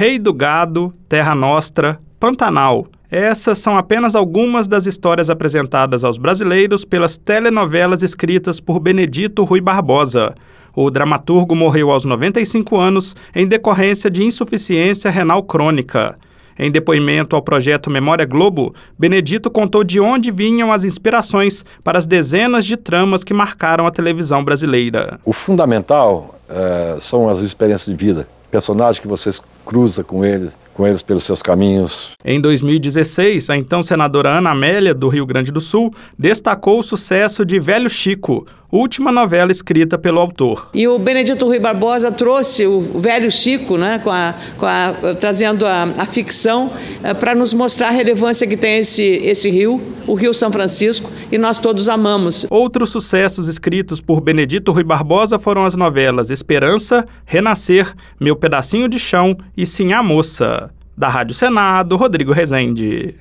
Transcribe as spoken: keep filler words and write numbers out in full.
Rei do Gado, Terra Nostra, Pantanal. Essas são apenas algumas das histórias apresentadas aos brasileiros pelas telenovelas escritas por Benedito Rui Barbosa. O dramaturgo morreu aos noventa e cinco anos em decorrência de insuficiência renal crônica. Em depoimento ao projeto Memória Globo, Benedito contou de onde vinham as inspirações para as dezenas de tramas que marcaram a televisão brasileira. O fundamental é, são as experiências de vida, personagens que vocês cruzam com eles, com eles pelos seus caminhos. Em dois mil e dezesseis, a então senadora Ana Amélia, do Rio Grande do Sul, destacou o sucesso de Velho Chico, última novela escrita pelo autor. E o Benedito Rui Barbosa trouxe o Velho Chico, né, com a, com a, trazendo a, a ficção é, para nos mostrar a relevância que tem esse, esse rio, o Rio São Francisco, e nós todos amamos. Outros sucessos escritos por Benedito Rui Barbosa foram as novelas Esperança, Renascer, Meu Pedacinho de Chão e Sim a Moça. Da Rádio Senado, Rodrigo Rezende.